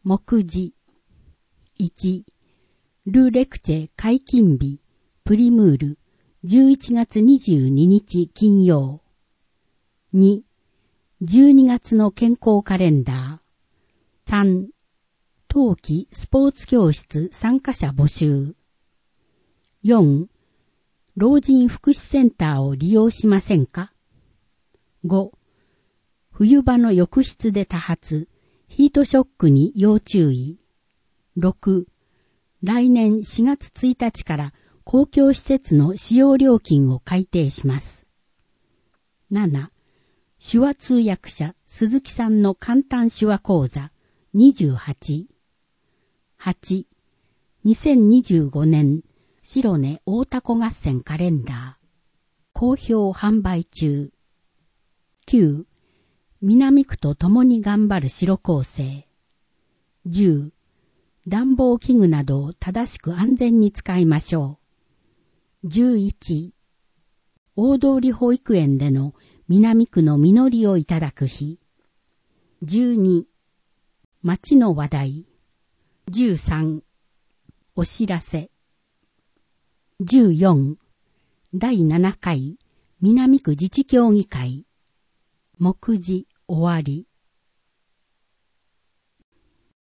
目次。1、ル・レクチェ解禁日、プリムール、11月22日金曜。2、12月の健康カレンダー。3、冬季スポーツ教室参加者募集。4、老人福祉センターを利用しませんか？ 5、冬場の浴室で多発、ヒートショックに要注意。6、来年4月1日から公共施設の使用料金を改定します。7、手話通訳者鈴木さんの簡単手話講座28。8、2025年白根大凧合戦カレンダー。好評販売中。9、南区と共に頑張る白構成。10、暖房器具などを正しく安全に使いましょう。11、大通保育園での南区の実りをいただく日。12、町の話題。13、お知らせ。14、第7回南区自治協議会。目次終わり。